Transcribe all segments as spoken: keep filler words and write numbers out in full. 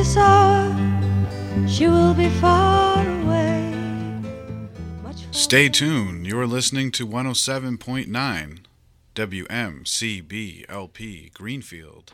this hour she will be far away. Much Stay tuned. You're listening to one oh seven point nine W M C B L P Greenfield.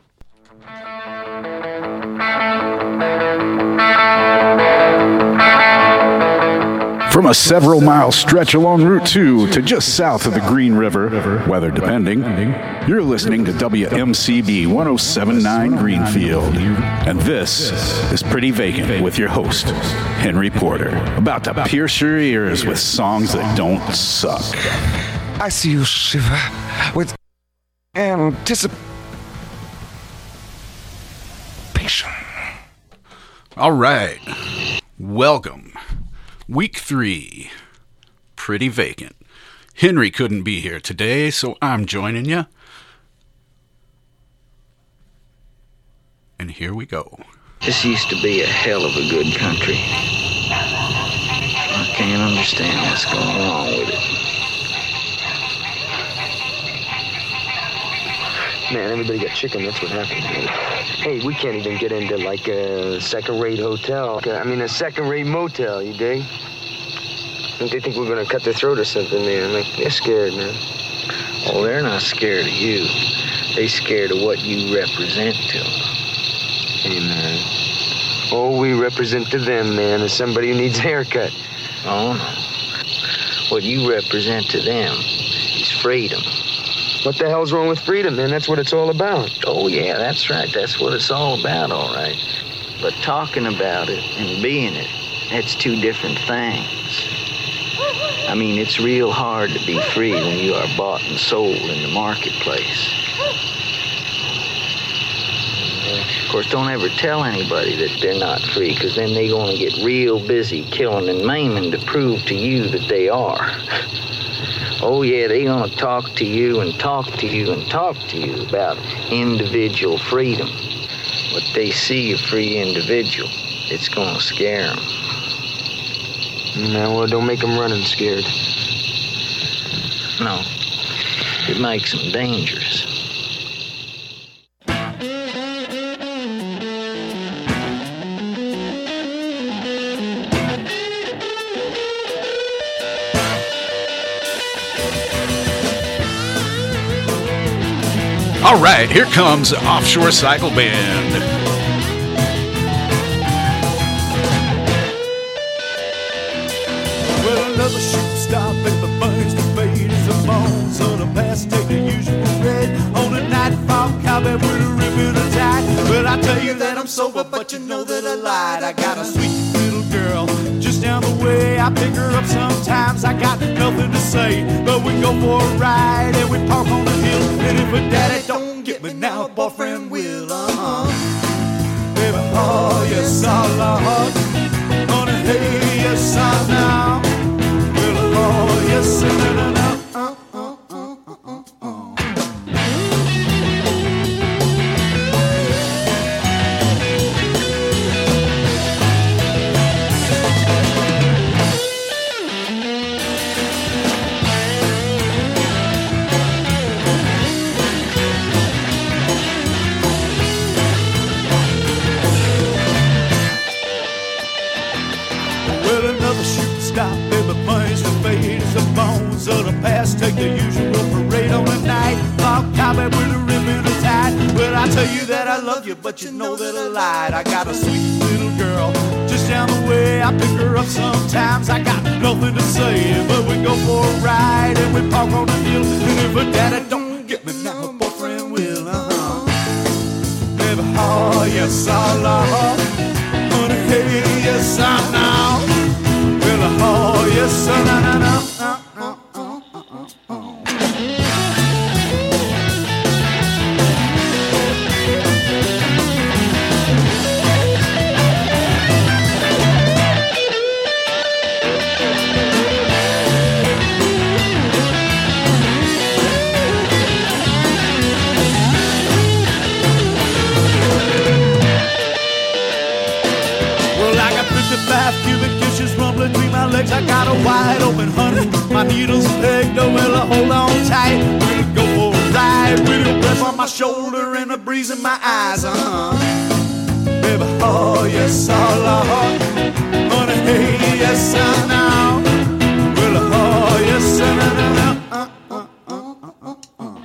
From a several mile stretch along Route two to just south of the Green River, weather depending, you're listening to W M C B one oh seven point nine Greenfield. And this is Pretty Vacant with your host, Henry Porter, about to pierce your ears with songs that don't suck. I see you shiver with anticipation. All right. Welcome. Week three, Pretty Vacant. Henry couldn't be here today, so I'm joining you. And here we go. This used to be a hell of a good country. I can't understand what's going on with it. Man, everybody got chicken, that's what happened. Hey, we can't even get into, like, a second-rate hotel. I mean, a second-rate motel, you dig? Don't they think we're gonna cut their throat or something, man? Like, they're scared, man. Oh, they're not scared of you. They scared of what you represent to them. Hey, man. All we represent to them, man, is somebody who needs a haircut. Oh, no. What you represent to them is freedom. What the hell's wrong with freedom, man? That's what it's all about. Oh, yeah, that's right. That's what it's all about, all right. But talking about it and being it, that's two different things. I mean, it's real hard to be free when you are bought and sold in the marketplace. Of course, don't ever tell anybody that they're not free, because then they're going to get real busy killing and maiming to prove to you that they are. Oh, yeah, they're going to talk to you and talk to you and talk to you about individual freedom. But they see a free individual, it's going to scare them. No, well, don't make them running scared. No, it makes them dangerous. All right, here comes Offshore Cycle Band. Well, another shoot stop and the burns the fade as the bones of the past take the usual red on a night fog cowbell with a ribbon tied. Well, I tell you that I'm sober, but you know that I lied. I got a sweet little girl just down the way. I pick her up sometimes. I got nothing to say, but we go for a ride and we park on the hill. And if a daddy don't get me now, a boyfriend will. Uh-huh. Baby, oh yes, I love. Honey, hey, yes, I know. Oh, yes, no, no, no, uh, uh, uh, uh, uh, uh. Well, another shooting stop, baby, punch the fade as the bones of the past take the usual parade on the night. Lock cowboy with a ribbon tied. Well, I tell you that I love you, but you know that I lied. I got a sweet little girl just down the way. I pick her up sometimes. I got nothing to say, but we go for a ride and we park on the hill. And if a daddy don't get me now, a boyfriend will. Uh-huh. Baby, oh yes, I love. Honey, hey, yes, I know. Oh, yes, no, no, no, no, no, no, no, no, no. Well, I got fifty-five cubic inches rumbling between my legs. I got a wide open honey. My needle's pegged, oh well, I hold on tight. We'll go for a ride with a breath on my shoulder and a breeze in my eyes. Uh-huh. Baby, oh, yes, oh, Lord. Honey, hey, yes, I know. Well, oh, yes, I know. Uh, uh, uh, uh, uh, uh.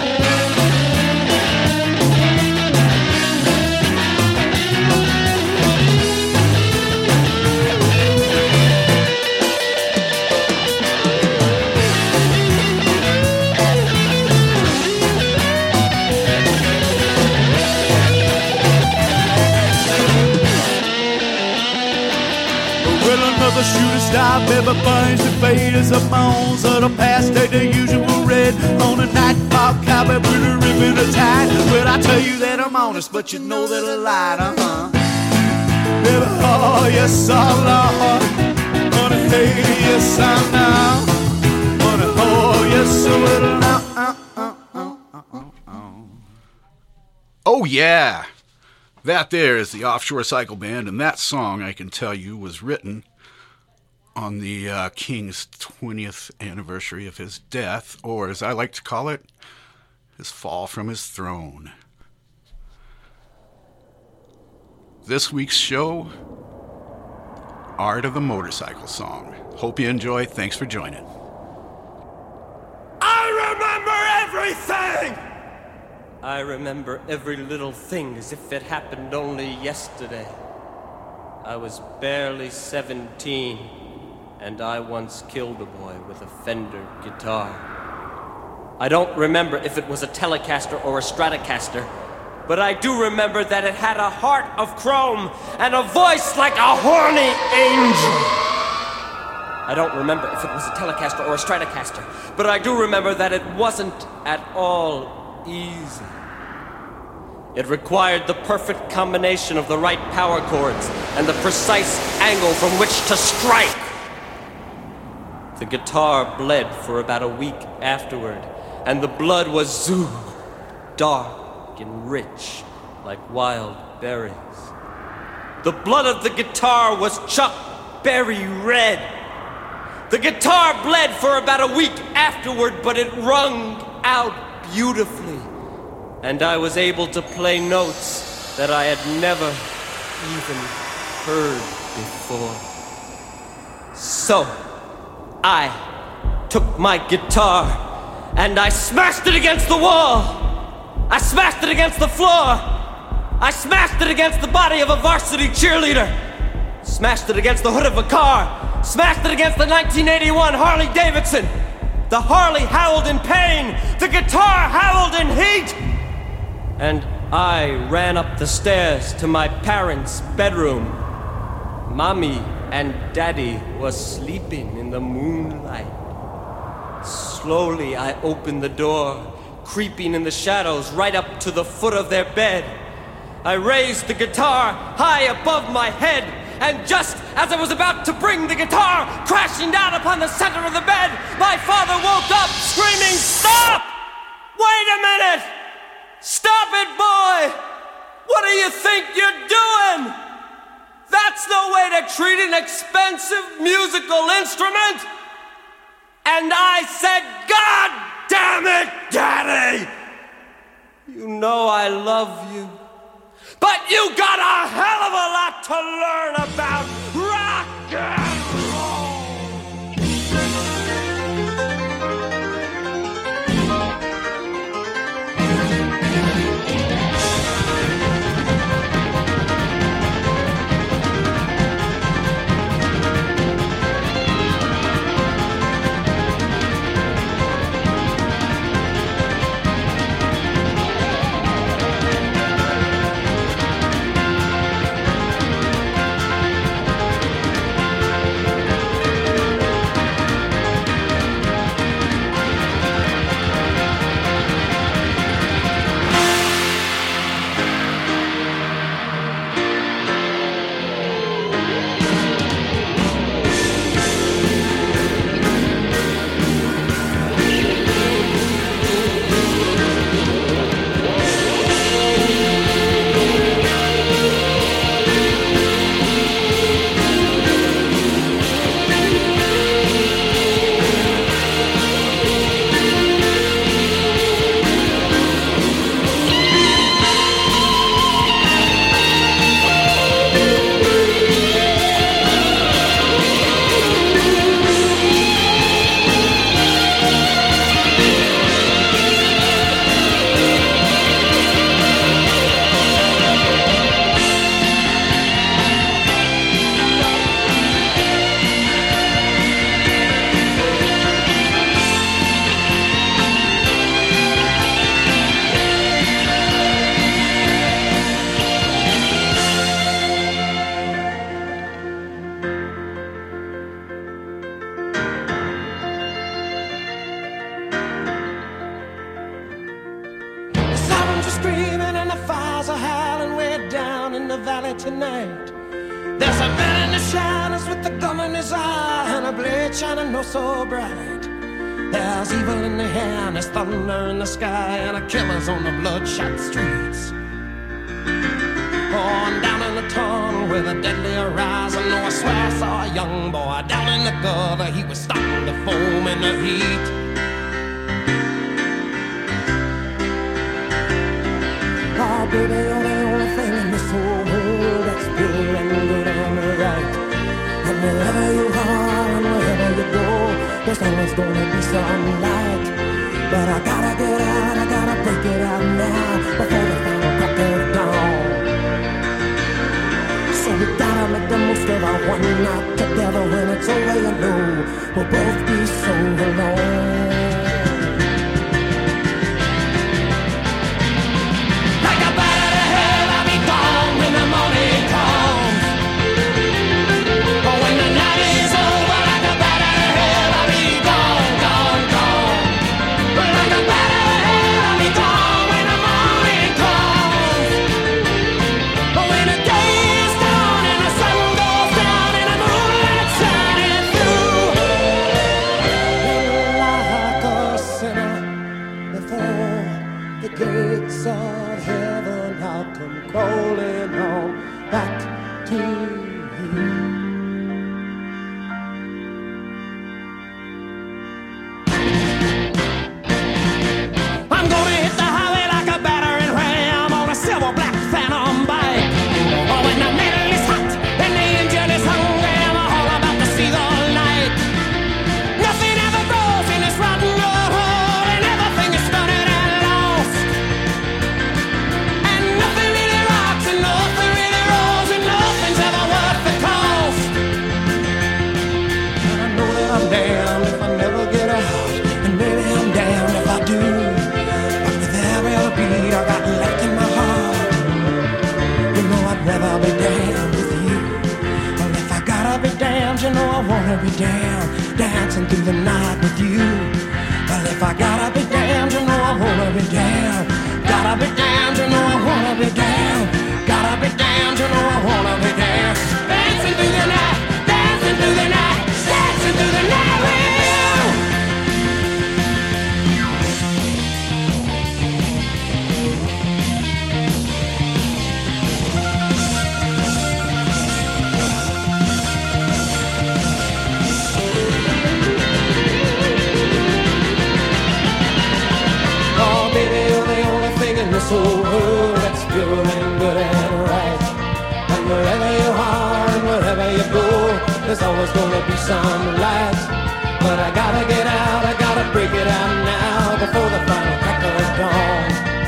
Another shooting star, baby, burns and fades the bones of the past. Take the usual red on a night fog, cowboy with a ribbon tied. Well, I tell you that I'm honest, but you know that I lied, uh-huh. Baby, oh, yes, oh, Lord. Honey, hey, yes, I know. Honey, oh, yes, I will now. Uh, uh, uh, uh, uh, uh. Oh, yeah. That there is the Offshore Cycle Band, and that song, I can tell you, was written on the uh, King's twentieth anniversary of his death, or as I like to call it, his fall from his throne. This week's show, Art of the Motorcycle Song. Hope you enjoy. Thanks for joining. I remember everything! I remember every little thing as if it happened only yesterday. I was barely seventeen, and I once killed a boy with a Fender guitar. I don't remember if it was a Telecaster or a Stratocaster, but I do remember that it had a heart of chrome and a voice like a horny angel. I don't remember if it was a Telecaster or a Stratocaster, but I do remember that it wasn't at all easy. It required the perfect combination of the right power chords and the precise angle from which to strike. The guitar bled for about a week afterward, and the blood was zoo, dark and rich, like wild berries. The blood of the guitar was Chuck Berry red. The guitar bled for about a week afterward, but it wrung out beautifully, and I was able to play notes that I had never even heard before. So, I took my guitar and I smashed it against the wall. I smashed it against the floor. I smashed it against the body of a varsity cheerleader. Smashed it against the hood of a car. Smashed it against the nineteen eighty-one Harley Davidson. The Harley howled in pain. The guitar howled in heat. And I ran up the stairs to my parents' bedroom. Mommy and Daddy was sleeping in the moonlight. Slowly I opened the door, creeping in the shadows right up to the foot of their bed. I raised the guitar high above my head, and just as I was about to bring the guitar crashing down upon the center of the bed, my father woke up screaming, "Stop! Wait a minute! Stop it, boy! What do you think you're doing? That's no way to treat an expensive musical instrument!" And I said, "God damn it, Daddy! You know I love you, but you got a hell of a lot to learn about rock and roll!" screaming and the fires are howling way down in the valley tonight. There's a man in the shadows with a gun in his eye and a blade shining oh so bright. There's evil in the air and there's thunder in the sky and a killer's on the bloodshot streets. Oh, and down in the tunnel with a deadly horizon, oh, I swear I saw a young boy down in the gutter. He was starting to foam in the heat. Oh, baby, you're the only thing in this whole world that's pure and good and right. And wherever you are and wherever you go, there's always gonna be some light. But I gotta get out, I gotta break it out now before the final crack of dawn. So we gotta make the most of our one night together. When it's over, you know we'll both be so alone. Be damned, dancing through the night with you. Well, if I gotta be damned, you know I wanna be damned. Gotta be damned, you know I wanna be damned. Gotta be damned, you know I wanna be damned. Dancing through the night, dancing through the night, dancing through the night with you. This whole world that's pure and good and right. And wherever you are and wherever you go, there's always gonna be some light. But I gotta get out, I gotta break it out now before the final crack of dawn.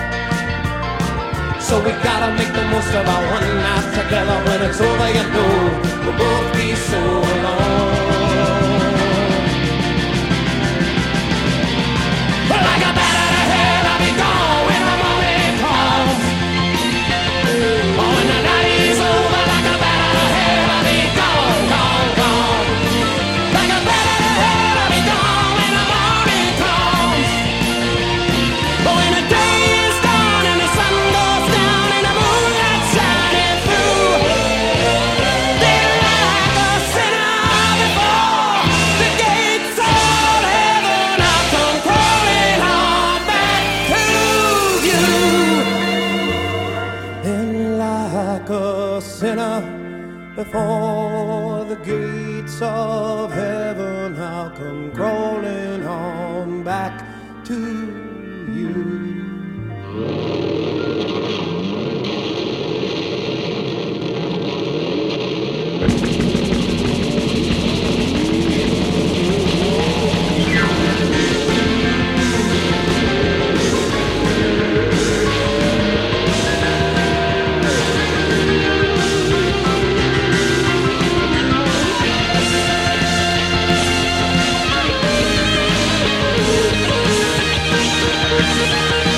So we gotta make the most of our one night together. When it's over, you know we'll both be so alone. Well, like a bat out of hell, I'll be gone when I'm on. Before the gates of heaven, I'll come crawling on back to you. We'll be right back.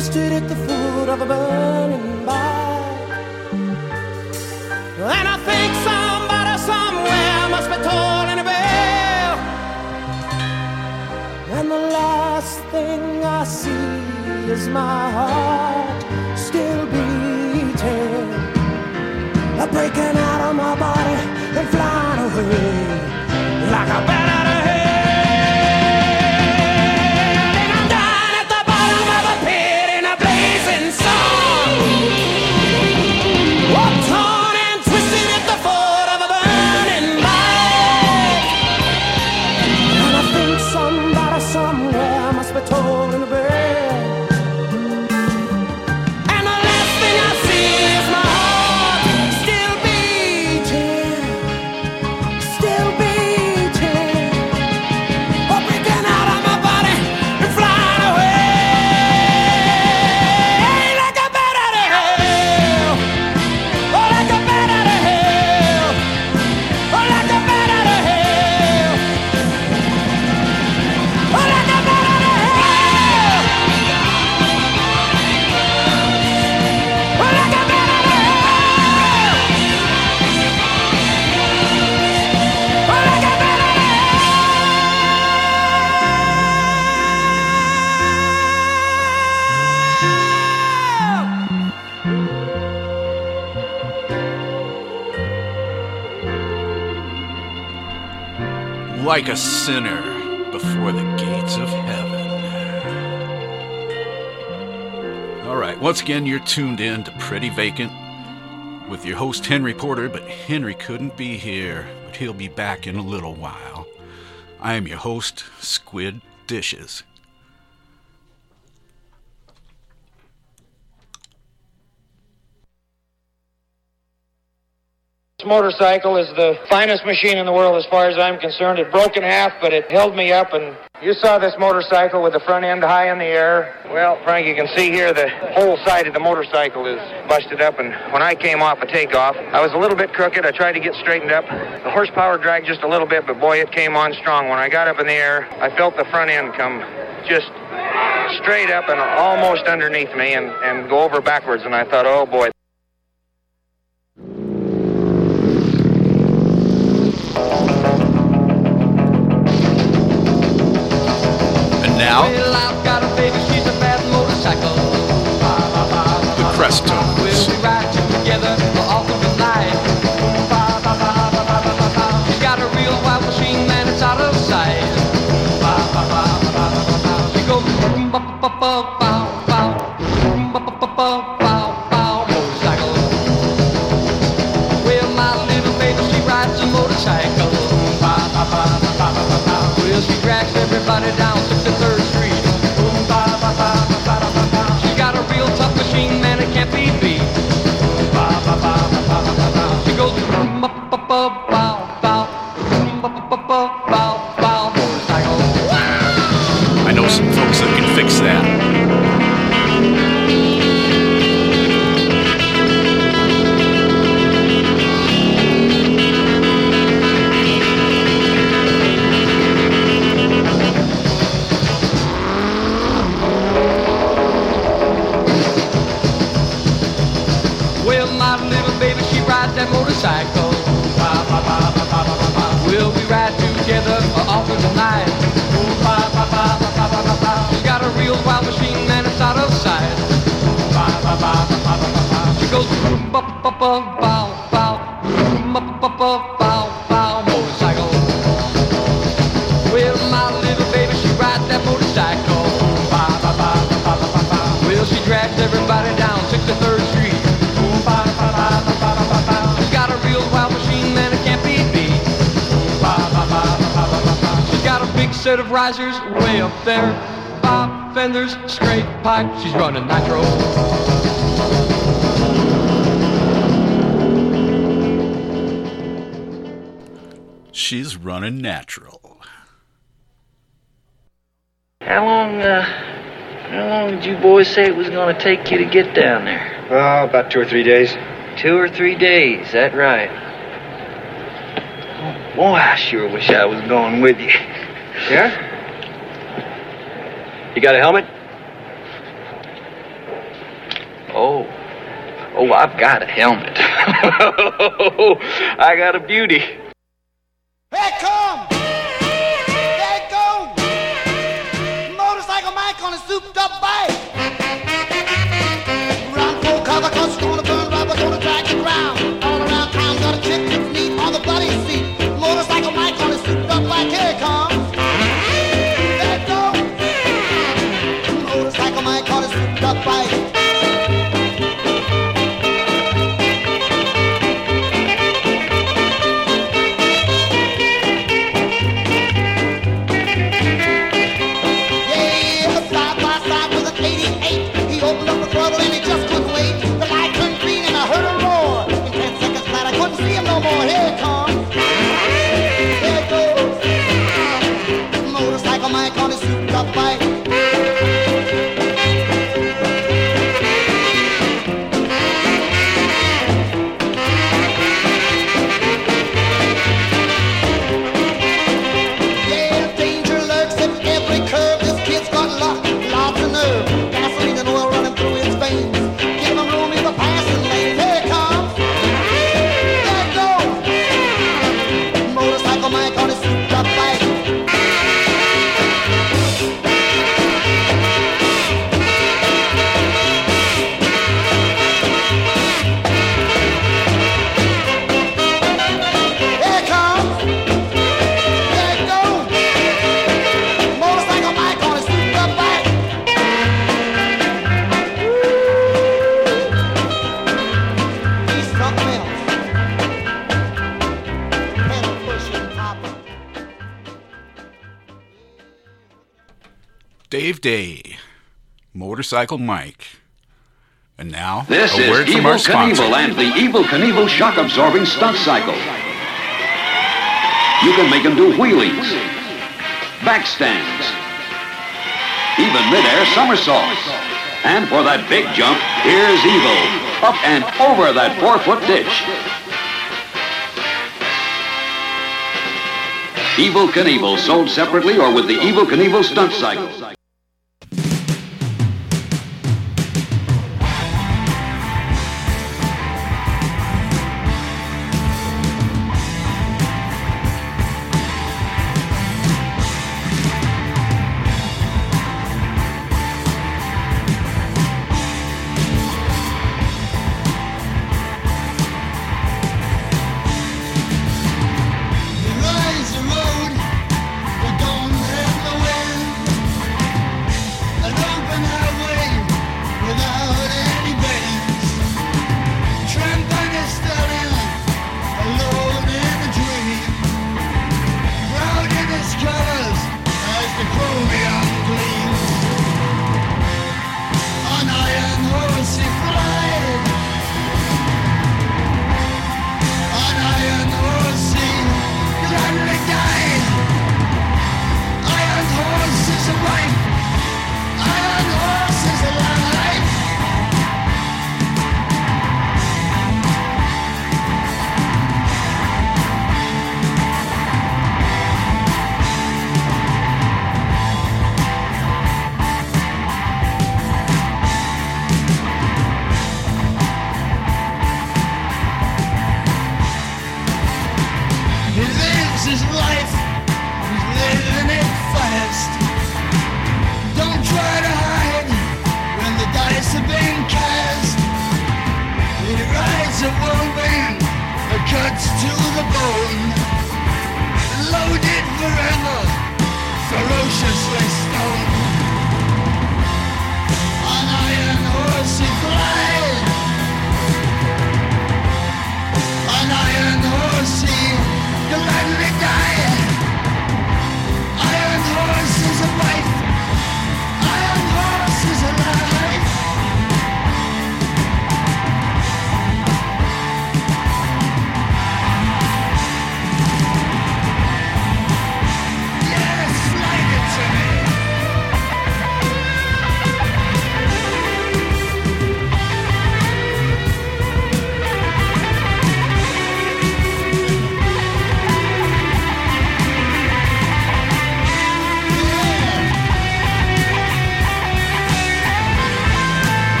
twisted at the foot of a burning bike. And I think somebody somewhere must be tolling a bell. And the last thing I see is my heart still beating, breaking out of my body and flying away like a bat out of hell. And I'm down at the bottom of a pit in a blazing sun, oh, torn and twisted at the foot of a burning bike. And I think somebody somewhere must be tolling a bell. Like a sinner before the gates of heaven. All right, once again, you're tuned in to Pretty Vacant with your host, Henry Porter, but Henry couldn't be here, but he'll be back in a little while. I am your host, Squid Dishes. This motorcycle is the finest machine in the world as far as I'm concerned. It broke in half, but it held me up, and you saw this motorcycle with the front end high in the air. Well, Frank, you can see here the whole side of the motorcycle is busted up, and when I came off a takeoff, I was a little bit crooked. I tried to get straightened up. The horsepower dragged just a little bit, but boy, it came on strong. When I got up in the air, I felt the front end come just straight up and almost underneath me and, and go over backwards, and I thought, oh boy. Now, well, I've got a baby, she's a bad motorcycle. The Crestones. We'll be riding together all through the night. She's got a real wild machine, man, it's out of sight. She goes boom, bow, bow, bow, bow, bow, bow, bow, motorcycle. Well, my little baby, she rides a motorcycle. Well, she drags everybody down sixty-third Street. She's got a real tough machine, man, it can't be beat. She goes boom, bow, bow, bow, bow, bow, bow, bow, motorcycle. I know some folks that can fix that. That motorcycle. We'll be ride together all through the night. She's got a real wild machine, man, it's out of sight. She goes boom, bow, bow, bow, bow, boom, bow, bow, bow, bow, motorcycle. Well, my little baby, she rides that motorcycle. Well, she drags everybody down sixty-third Street. She's got a real wild machine, man, it can't be beat. She's got a big set of risers way up there. Bob fenders, straight pipe, she's running nitro. She's running natural. How long, uh, how long did you boys say it was going to take you to get down there? Oh, about two or three days. Two or three days, that right. Oh, boy, I sure wish I was going with you. Yeah? You got a helmet? Oh. Oh, I've got a helmet. I got a beauty. Here come! There it goes! Motorcycle Mike on a souped up bike. Round four cover, cause it's gonna burn rubber, gonna drag the ground. All around town, got a chick that's neat on the bloody seat. Motorcycle Mike on a souped up bike. Here it comes! There it goes! Motorcycle Mike on a souped up bike. Dave Day, Motorcycle Mike. And now, this a word is from Evel our sponsor. Knievel and the Evel Knievel shock-absorbing stunt cycle. You can make them do wheelies, backstands, even mid-air somersaults. And for that big jump, here's Evel, up and over that four-foot ditch. Evel Knievel, sold separately or with the Evel Knievel stunt cycle. Rise the road, we're gonna have no end.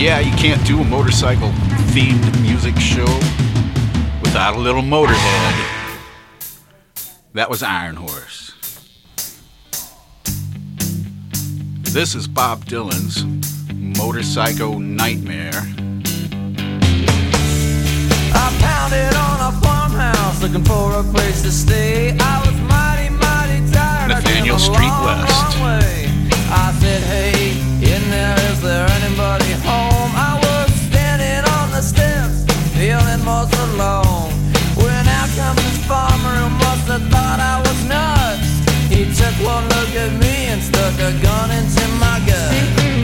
Yeah, you can't do a motorcycle-themed music show without a little Motorhead. That was Iron Horse. This is Bob Dylan's Motorcycle Nightmare. I pounded on a farmhouse looking for a place to stay. I was mighty, mighty tired. Nathaniel Street West. I said, hey, in there, is there anybody home? I was standing on the steps, feeling most alone, when out comes this farmer who must have thought I was nuts. He took one look at me and stuck a gun into my gut.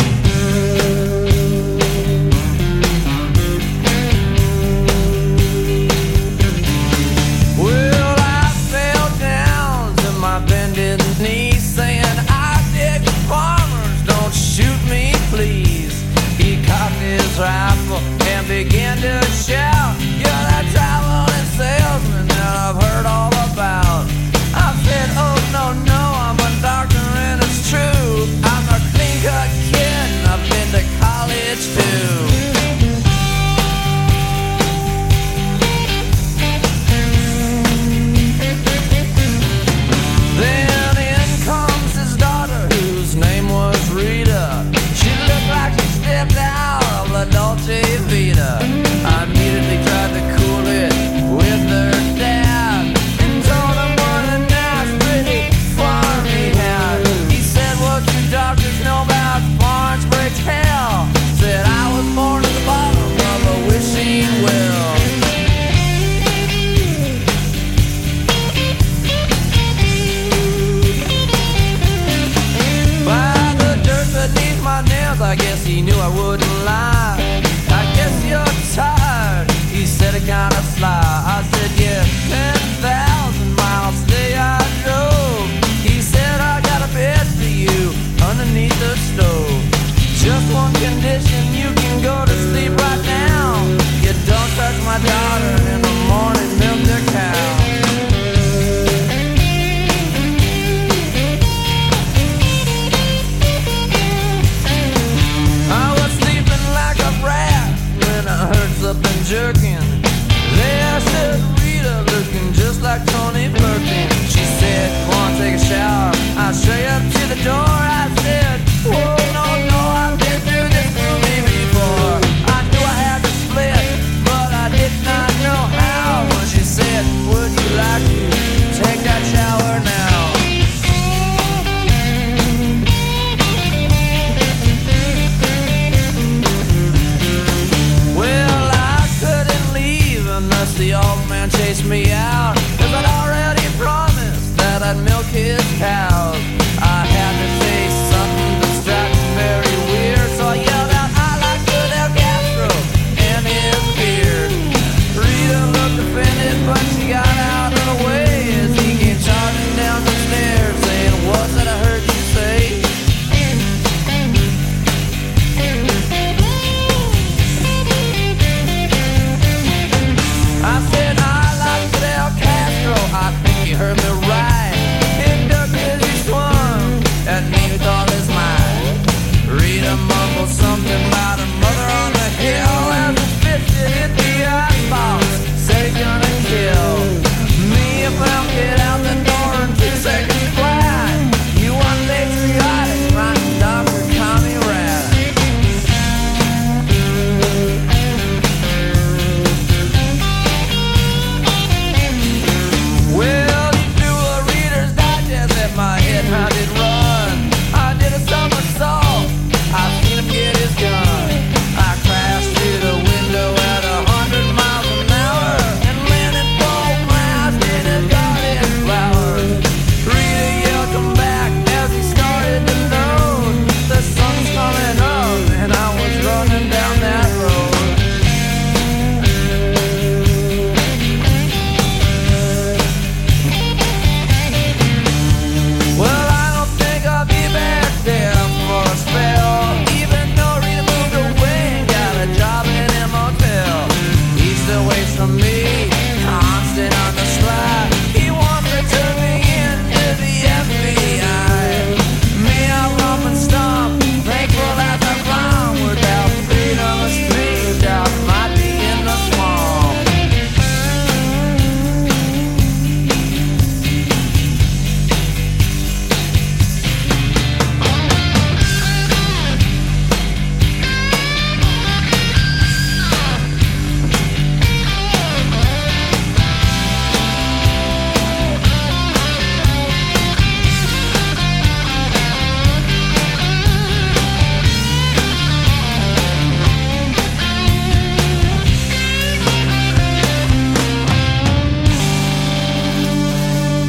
Well, I fell down to my bended knees, saying, I dig the farmers, don't shoot me, please. He cocked his rifle and began to shout, you're that traveling salesman that I've heard all about. I said, oh, no, no, I'm a doctor and it's true. I'm a clean-cut kid and I've been to college, too. Then in comes his daughter, whose name was Rita. She looked like she stepped out of La Dolce Vita. I immediately tried to cool it with her dad and told him what a nice, pretty farm he had. He said, what you doctors know about barns breaks hell? Said I was born at the bottom of a wishing well. By the dirt beneath my nails, I guess he knew I wouldn't lie. I guess you're tired, he said it kinda sly. I said, yeah, ten thousand miles today I drove. He said, I got a bed for you underneath the stove. Just one condition, you can go to sleep right now. You don't touch my daughter in the morning, milk their cow. I was sleeping like a rat when I heard something jerking. There stood Rita looking just like Tony Perkins. She said, come on, take a shower, I'll show you up to the door. I said, whoa, no, no, I've been through this movie before. I knew I had to split, but I did not know how. When she said, would you like to take that shower now? Well, I couldn't leave unless the old man chased me out, 'cause I'd already promised that I'd milk his cows. I had to say something that struck very weird, so I yelled out, I like Fidel Castro and his beard. Rita looked offended, but she got out of the way as he came charging down the stairs, saying, what's that I heard you say? I said, I like Fidel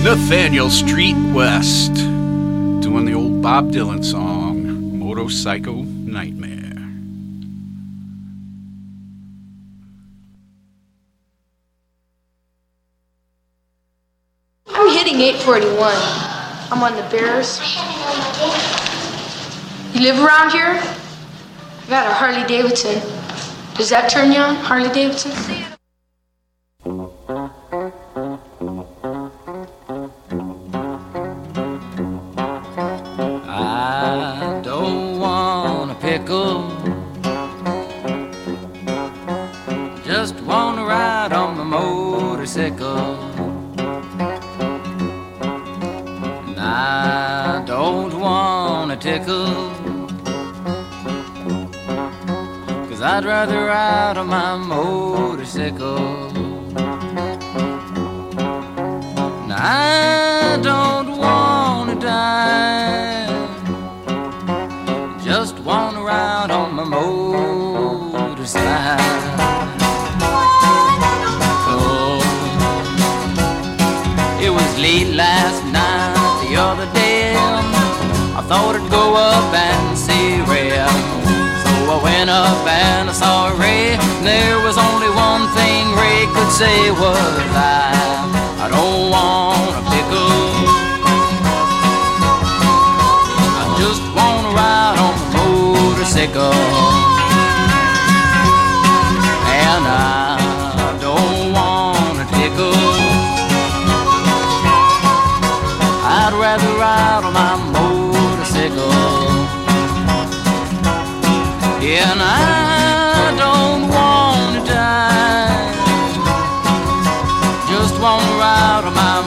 Nathaniel Street West, doing the old Bob Dylan song, Motorcycle Nightmare. I'm hitting eight forty-one. I'm on the Bears. You live around here? I got a Harley Davidson. Does that turn you on, Harley Davidson? I don't want a pickle, just want to ride on my motorcycle. And I don't want a tickle, 'cause I'd rather ride on my motorcycle. And I don't want to die, just want to ride on my motorcycle. It was late last night, the other day, I thought I'd go up and see Ray. So I went up and I saw Ray, and there was only one thing Ray could say was, I, I don't want a pickle, I just want to ride on my motorcycle. And I don't want a tickle, I'd rather ride on my motorcycle. Yeah, and I don't want to die, just want to ride on my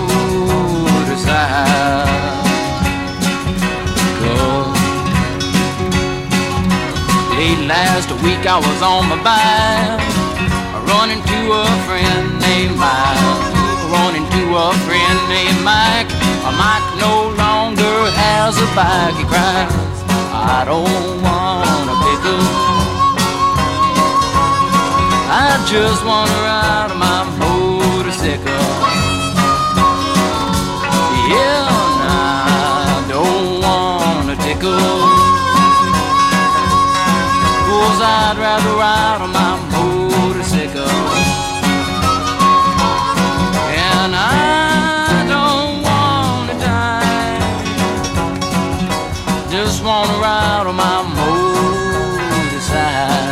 motorcycle. Late last week I was on my bike, running to a friend named Mike, running to a friend named Mike. Mike no longer has a bike, he cries, I don't want a pickle, I just want to ride on my motorcycle. Yeah, and I don't want a tickle, 'cause I'd rather ride on my motorcycle. And I don't want to die, just want to ride on my motorcycle.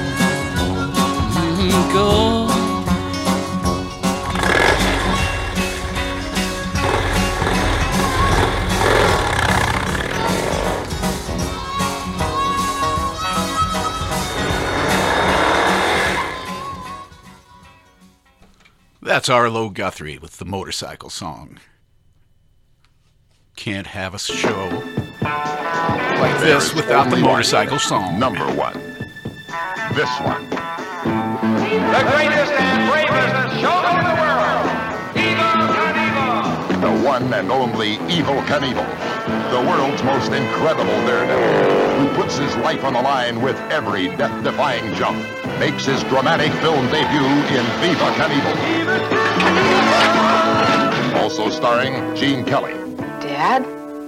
That's Arlo Guthrie with the motorcycle song. Can't have a show like this without the motorcycle song. Number one. This one. The greatest and bravest showman in the world, Evel Knievel. The one and only Evel Knievel. The world's most incredible daredevil, who puts his life on the line with every death-defying jump, makes his dramatic film debut in Viva Knievel. Also starring Gene Kelly. Dad?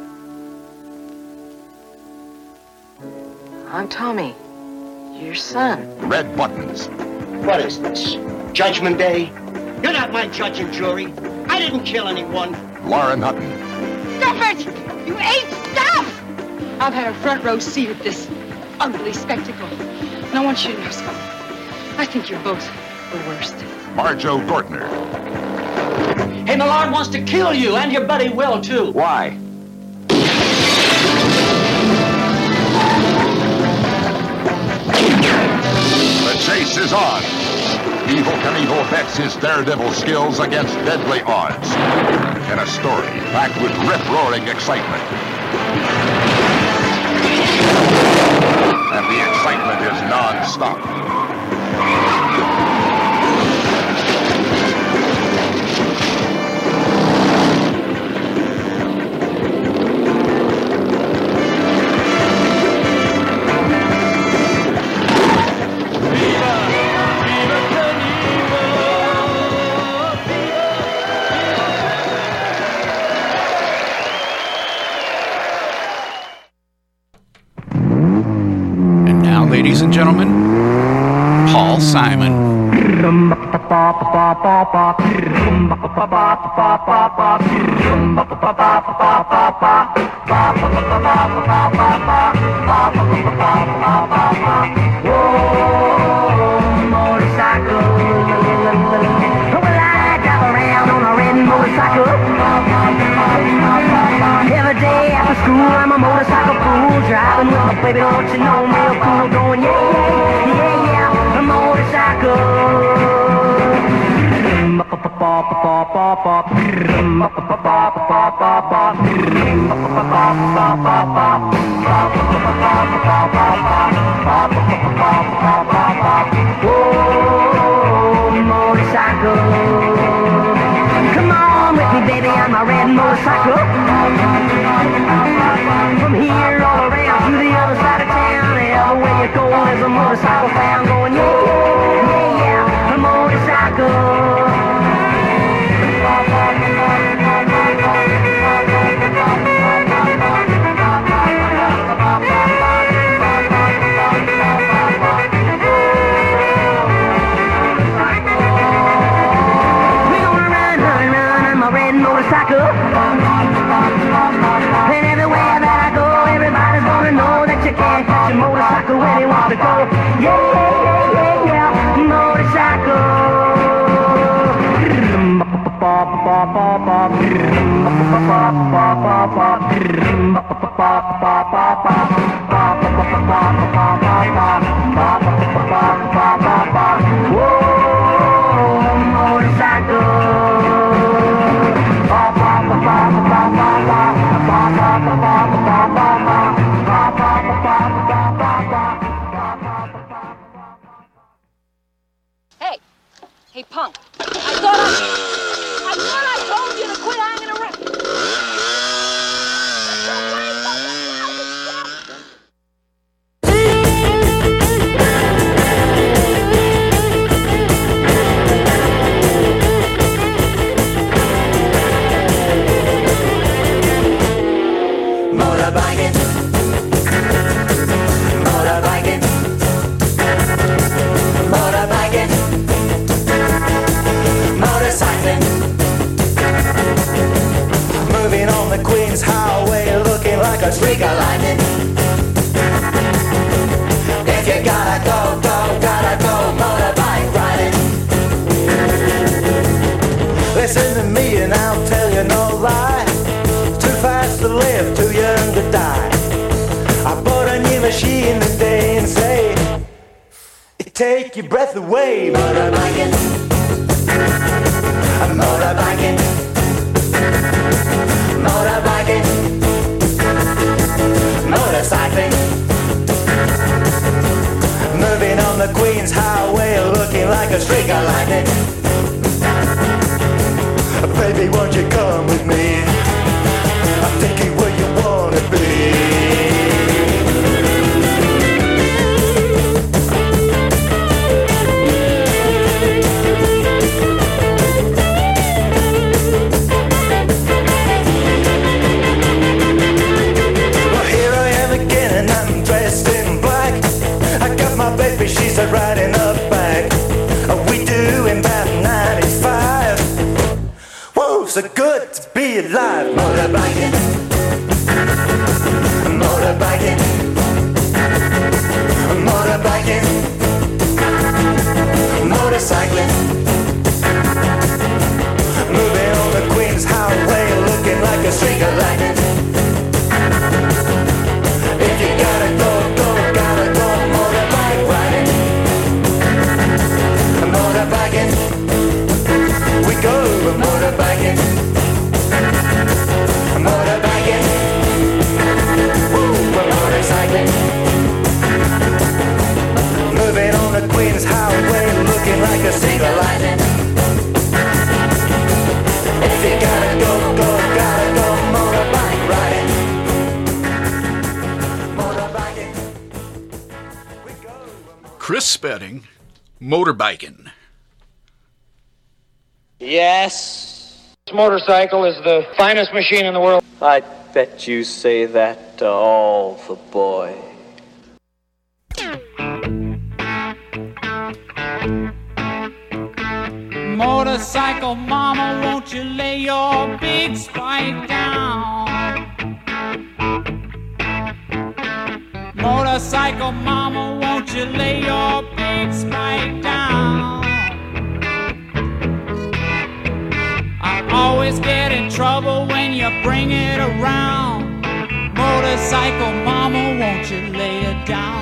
I'm Tommy, your son. Red Buttons. What is this? Judgment Day? You're not my judge and jury. I didn't kill anyone. Lauren Hutton. Stop it! You ain't stop! I've had a front row seat at this ugly spectacle. And I want you to know something. I think you're both the worst. Marjo Gortner. Hey, Millard wants to kill you, and your buddy Will, too. Why? The chase is on. Evel Knievel bets his daredevil skills against deadly odds. In a story packed with rip-roaring excitement. And the excitement is non-stop. Simon. Every day after school, I'm a motorcycle fool, driving with my baby, don't you know, real cool, going yeah, yeah, yeah, yeah, a motorcycle. Whoa, motorcycle. Come on with me, baby, on my red motorcycle. From here all around to the other side of town, everywhere you go, there's a motorcycle found going, yeah, yeah, yeah, a motorcycle. And everywhere that I go, everybody's gonna know that you can't catch a motorcycle when you want to go. Yeah, yeah, yeah, yeah, motorcycle. Whoa, motorcycle. Hey, hey, punk! I thought I, I thought I told you to quit hanging around. Motorbiking, motorbiking, motorbiking, motorcycling. Moving on the Queens Highway, looking like a streak of lightning. If you gotta go, go, gotta go, motorbike riding. Listen to me and I'll tell you no lie. Too fast to live, too young to die. I bought a new machine today and say, it take your breath away. Motorbiking, I'm motorbiking, motorbiking, motorcycling. Moving on the Queens Highway, looking like a streak of lightning. Baby, won't you come with me? I'll take you where you wanna be. Well, here I am again and I'm dressed in black. I got my baby, she's a riding up back. We do in about ninety-five. Whoa, so good to be alive. Motorbiking, motorbiking, motorbiking, motorcycling. Moving on the Queens Highway, looking like a streak of lightning. If you gotta go, go, gotta go, motorbike riding. Motorbiking, we go motorbiking. Motorbiking, woo, we're motorcycling. Moving on the Queens Highway, looking like a streak of lightning. If you gotta go, go, gotta go, motorbike riding. Motorbiking, we go. Chris Spedding, motorbiking. Yes. This motorcycle is the finest machine in the world. I bet you say that to all the boys. Motorcycle mama, won't you lay your big spike down? Motorcycle mama, won't you lay your big spike down? I always get in trouble when you bring it around. Motorcycle mama, won't you lay it down?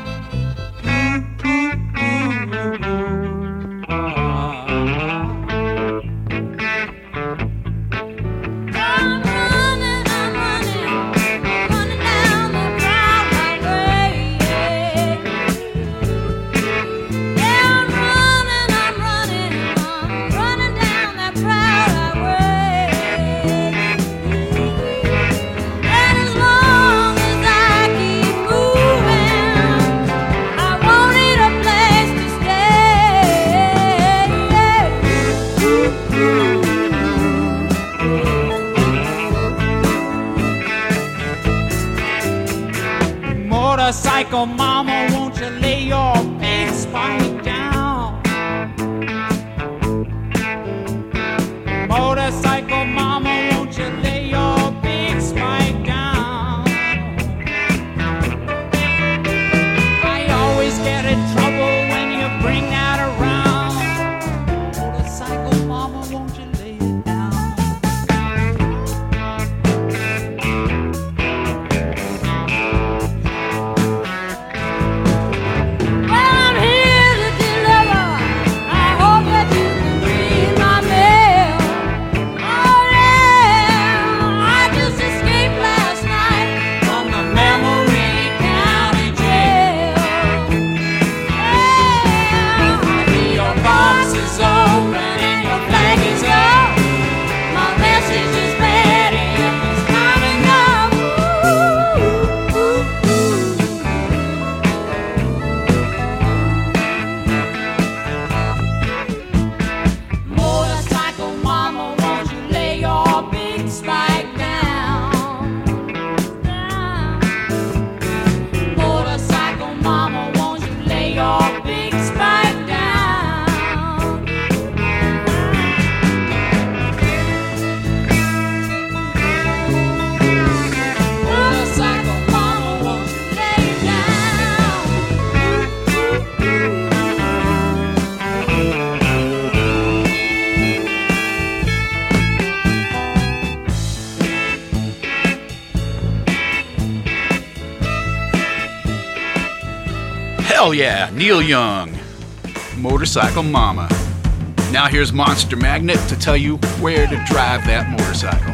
Motorcycle mama, won't you lay your big spike down? Motorcycle mama, won't you lay your big spike down? I always get in trouble when you bring that around. Motorcycle mama, won't you lay it down? Hell yeah, Neil Young, Motorcycle Mama. Now here's Monster Magnet to tell you where to drive that motorcycle.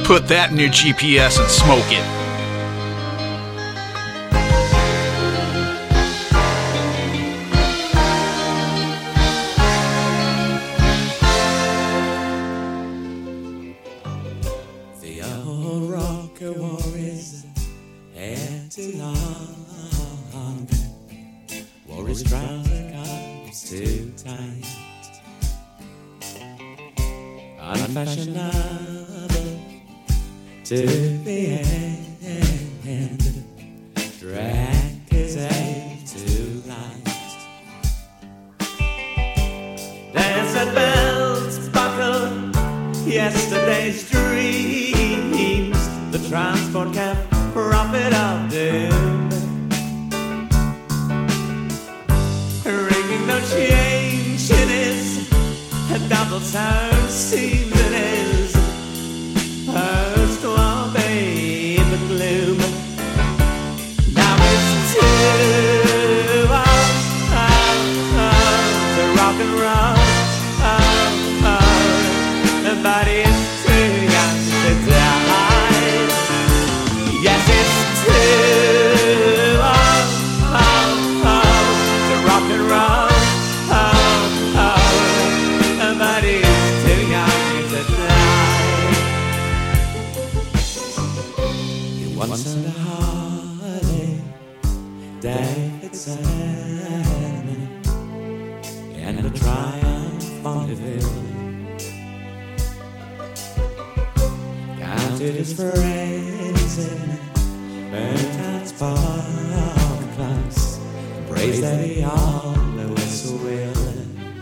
Put that in your G P S and smoke it. The old rocker wore his hair too long, wore his trouser cuffs too tight, unfashionable to the end, drank his ale too light. Desert bells buckled yesterday's dreams, the transport cab prophet of doom, ringing no change in his double sound seems in his first to obey the gloom. Now it's too oh, oh, oh, to rock and roll, oh, oh, but it's too young to die. Yes, it's too oh, oh, oh, to rock and roll, oh, oh, but it's too young to die. You once owned a Harley Davidson and a Triumph Bonneville, counted his friends in burnt out spark plugs, praised that he always will.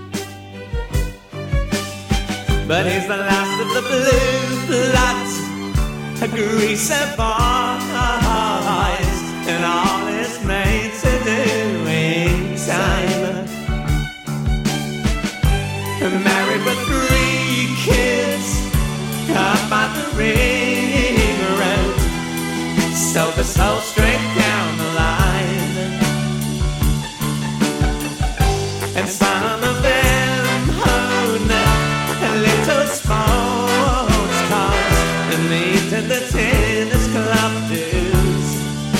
But he's the last of the blue bloods, a greaser boys, and all his mates are doing time. Married with three kids up on the ring road, so the soul straight down the line, and some of them own little sports cars and lead to the tennis club dues.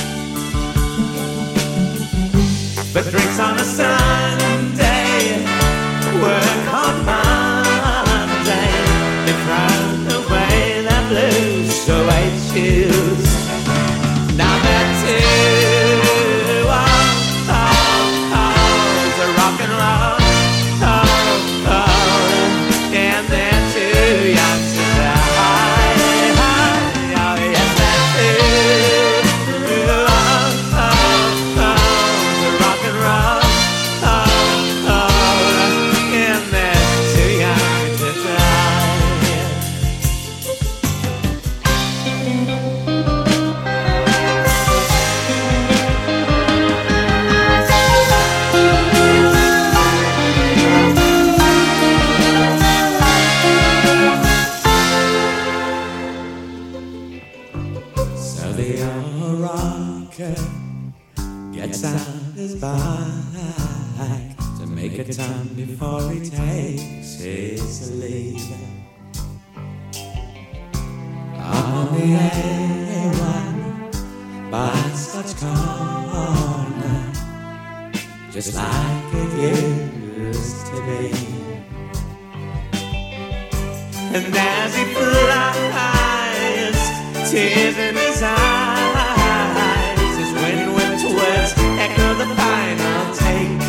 But drinks on a Sunday, work on Monday, they throw away the blues, so I choose. Now that's it, oh, oh, oh, it's a rock and roll, oh, oh, and they're too young to die. Oh, yes, that's it, oh, oh, oh, it's a rock and roll, oh, oh, and they're too young to die. So the old rocker gets on his bike to make a time before he takes his leave. On the A one by Scotch Corner, just like it used to be. And as he flies, tears in his eyes, his wind whipped words echo the final take.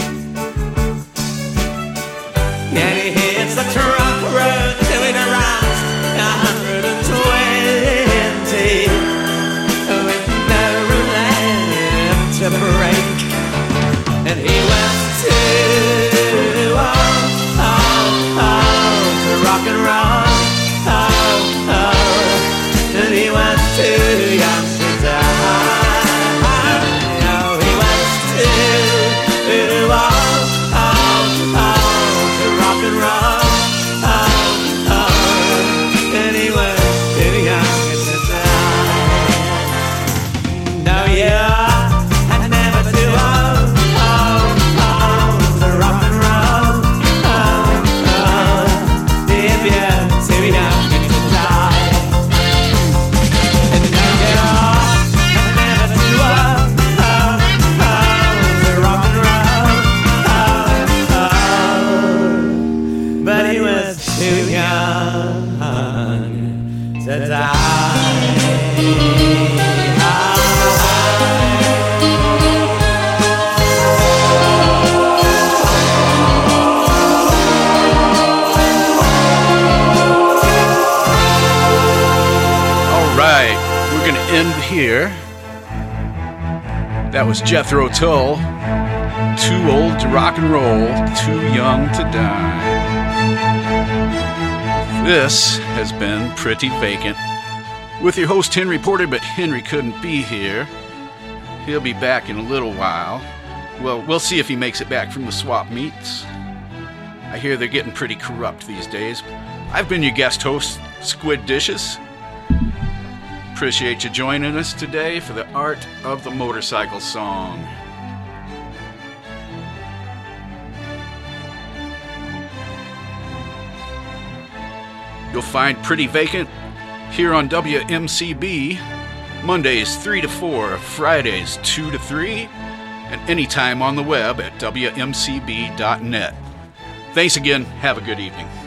And he hits the truck road till it arrives one hundred twenty, with no room left to break. And he went to oh, oh, oh, to rock and roll, oh, oh, and he was too young to die. Oh, he was too, oh, oh, oh, to rock and roll. to die. We're going to end here. That was Jethro Tull. Too old to rock and roll, too young to die. This has been Pretty Vacant with your host Henry Porter, but Henry couldn't be here. He'll be back in a little while. Well, we'll see if he makes it back from the swap meets. I hear they're getting pretty corrupt these days. I've been your guest host, Squid Dishes. Appreciate you joining us today for the Art of the Motorcycle Song. You'll find Pretty Vacant here on W M C B, Mondays three to four, Fridays two to three, and anytime on the web at W M C B dot net. Thanks again. Have a good evening.